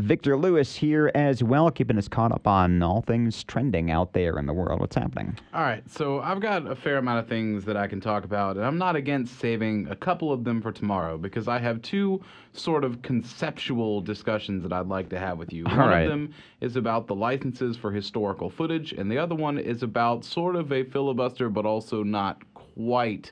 Victor Lewis here as well, keeping us caught up on all things trending out there in the world. What's happening? All right, so I've got a fair amount of things that I can talk about, and I'm not against saving a couple of them for tomorrow because I have two sort of conceptual discussions that I'd like to have with you. One of them is about the licenses for historical footage, and the other one is about sort of a filibuster, but also not quite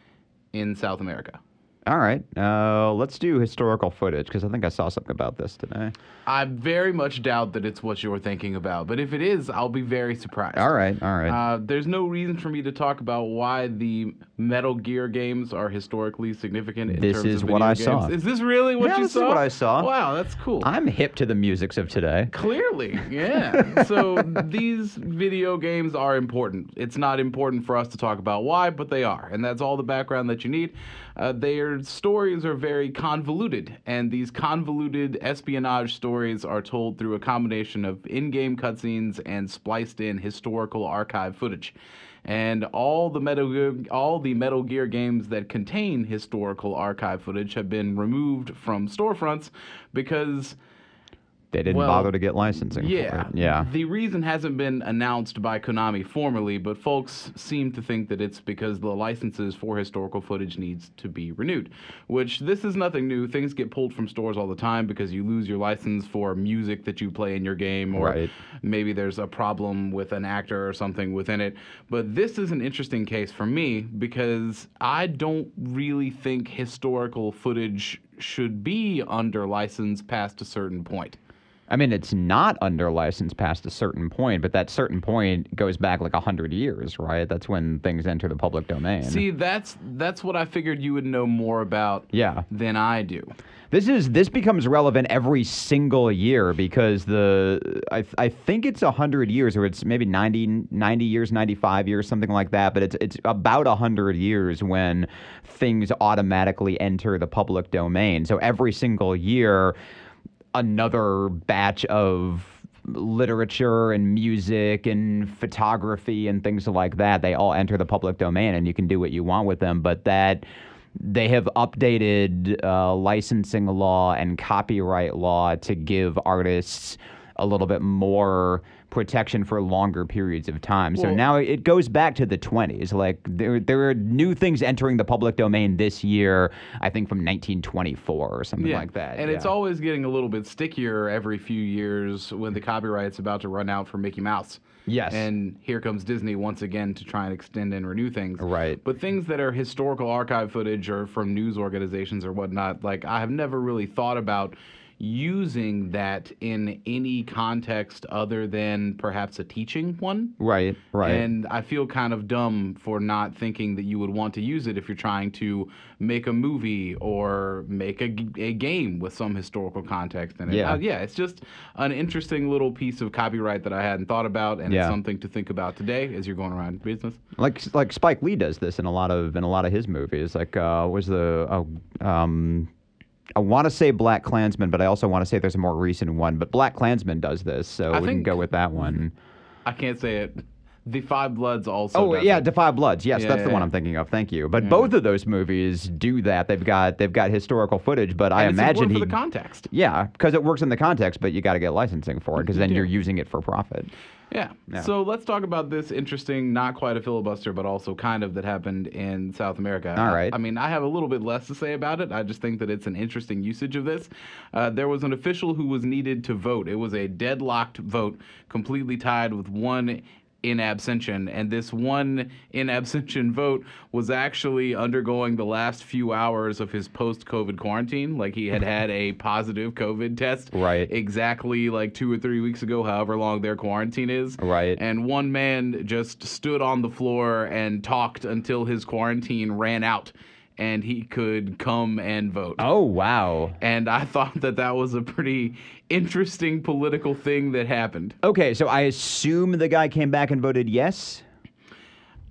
in South America. All right, let's do historical footage because I think I saw something about this today. I very much doubt that it's what you're thinking about, but if it is, I'll be very surprised. All right. There's no reason for me to talk about why the Metal Gear games are historically significant in This terms is of what video I games. saw. Is this really what you this saw? is what I saw. Wow, that's cool. I'm hip to the musics of today. Clearly, yeah. So these video games are important. It's not important for us to talk about why, but they are. And that's all the background that you need. Their stories are very convoluted, and these convoluted espionage stories are told through a combination of in-game cutscenes and spliced in historical archive footage. And all the Metal Gear games that contain historical archive footage have been removed from storefronts because they didn't bother to get licensing for it. Yeah. The reason hasn't been announced by Konami formally, but folks seem to think that it's because the licenses for historical footage needs to be renewed, which this is nothing new. Things get pulled from stores all the time because you lose your license for music that you play in your game, or maybe there's a problem with an actor or something within it. But this is an interesting case for me because I don't really think historical footage should be under license past a certain point. I mean, it's not under license past a certain point, but that certain point goes back like 100 years, right? That's when things enter the public domain. See, that's what I figured you would know more about than I do. This becomes relevant every single year because I think it's 100 years, or it's maybe 90 years, 95 years, something like that, but it's about 100 years when things automatically enter the public domain. So every single year, another batch of literature and music and photography and things like that, they all enter the public domain and you can do what you want with them. But that they have updated licensing law and copyright law to give artists a little bit more protection for longer periods of time. So now it goes back to the 20s. Like there are new things entering the public domain this year, I think from 1924 or something like that. And it's always getting a little bit stickier every few years when the copyright's about to run out for Mickey Mouse. Yes. And here comes Disney once again to try and extend and renew things. Right. But things that are historical archive footage or from news organizations or whatnot, like I have never really thought about using that in any context other than perhaps a teaching one. Right. And I feel kind of dumb for not thinking that you would want to use it if you're trying to make a movie or make a game with some historical context in it. It's just an interesting little piece of copyright that I hadn't thought about, and it's something to think about today as you're going around business. Like Spike Lee does this in a lot of his movies. Like I want to say Black Klansman, but I also want to say there's a more recent one. But Black Klansman does this, so we can go with that one. I can't say it. The Five Bloods also. Oh yeah, The Five Bloods. Yes, that's the one I'm thinking of. Thank you. But both of those movies do that. They've got historical footage, but I imagine for the context. Yeah, because it works in the context, but you got to get licensing for it because then you're using it for profit. Yeah. So let's talk about this interesting, not quite a filibuster, but also kind of that happened in South America. All right. I mean, I have a little bit less to say about it. I just think that it's an interesting usage of this. There was an official who was needed to vote. It was a deadlocked vote, completely tied with one in absentia, and this one in absentia vote was actually undergoing the last few hours of his post-COVID quarantine. Like he had a positive COVID test exactly like 2 or 3 weeks ago, however long their quarantine is. And one man just stood on the floor and talked until his quarantine ran out and he could come and vote. Oh, wow. And I thought that was a pretty interesting political thing that happened. Okay, so I assume the guy came back and voted yes?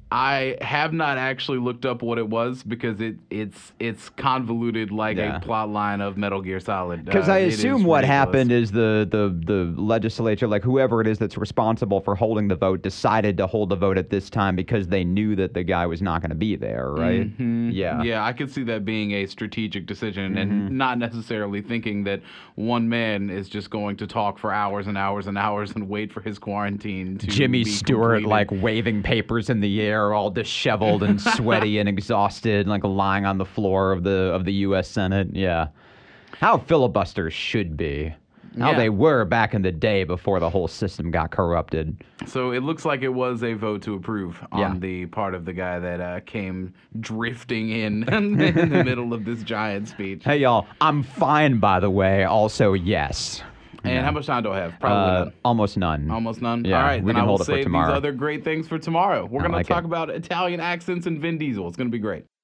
I have not actually looked up what it was because it's convoluted like Yeah. a plot line of Metal Gear Solid. Because I It is assume what ridiculous. happened is the legislature, like whoever it is that's responsible for holding the vote, decided to hold the vote at this time because they knew that the guy was not going to be there, right? Yeah. Yeah, I could see that being a strategic decision and not necessarily thinking that one man is just going to talk for hours and hours and hours and wait for his quarantine to Jimmy be Stewart, completed. like waving papers in the air, all disheveled and sweaty and exhausted, like lying on the floor of the U.S. Senate. Yeah, how filibusters should be. How Yeah. they were back in the day before the whole system got corrupted. So it looks like it was a vote to approve on Yeah. the part of the guy that came drifting in in the middle of this giant speech. Hey, y'all, I'm fine, by the way. Also, yes. And how much time do I have? Probably none. Almost none. Almost none. Yeah, All right, we then can I will hold it for save these tomorrow. other great things for tomorrow. We're going like to talk it. about Italian accents and Vin Diesel. It's going to be great.